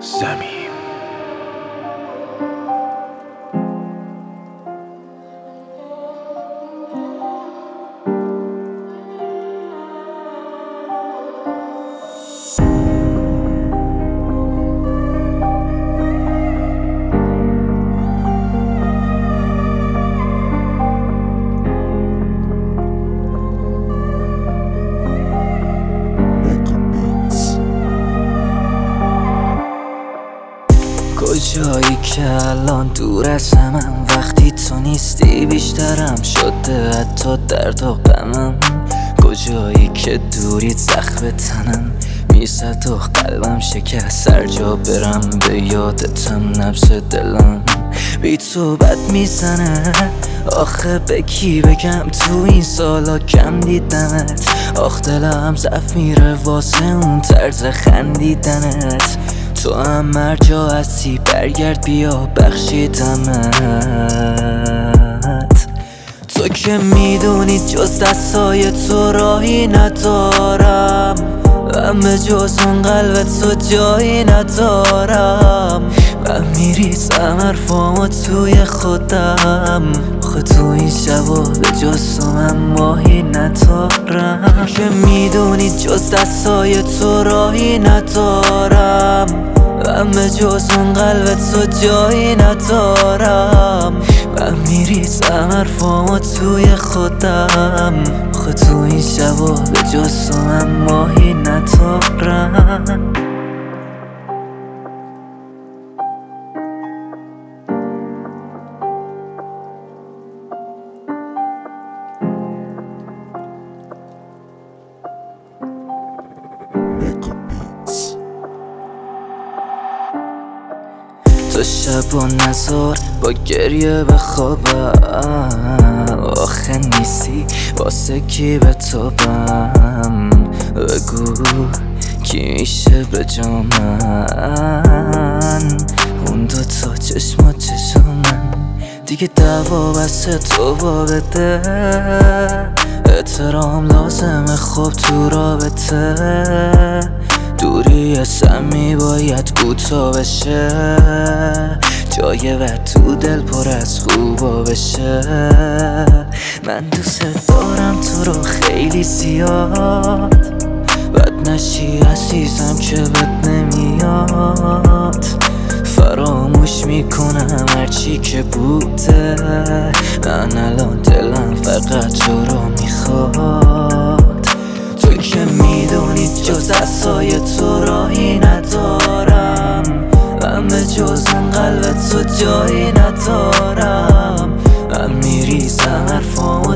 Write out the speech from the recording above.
زمین. کجایی که الان دور از همم، وقتی تو نیستی بیشترم شده حتی درد و غمم. کجایی که دوریت زخم تنم میزد و قلبم شکست، هر جا برم به یادتم نبض دلم بی تو بد میزنه. آخه به کی بگم تو این سالا کم دیدمت، آخ دلم ضعف میره واسه اون طرز خندیدنت. تو هم هر جا هستی برگرد بیا بخشیدمت. تو که میدونی جز دستای تو راهی ندارم، من به جز اون قلبت تو جایی ندارم. من میریزم حرفامو توی خودم، آخه تو این شبا به جز تو من ماهی ندارم. که میدونی جز دستای تو راهی ندارم، من به جز اون قلبت تو جایی ندارم. من میریزم حرفامو توی خودم، آخه تو این شبا به جز تو من ماهی ندارم. تو شب و نزار با گریه بخوابم، آخه نیستی واسه کی به توبم. بگو کی میشه به جا من، اون دوتا چشم و چشم من دیگه دعوا بس تو با بده. احترام لازمه خوب تو رابطه، دوری سمی باید کوتاه بشه، جای و تو دل پر از خوبا بشه. من دوست دارم تو رو خیلی زیاد، بد نشی عزیزم که بد نمیاد. فراموش میکنم هرچی که بوده، من الان دلم فقط تو رو میخواد. تو که میدونی جز دستای تو راهی ندارم، من به جز اون قلبت تو جایی ندارم. من میریزم حرفامو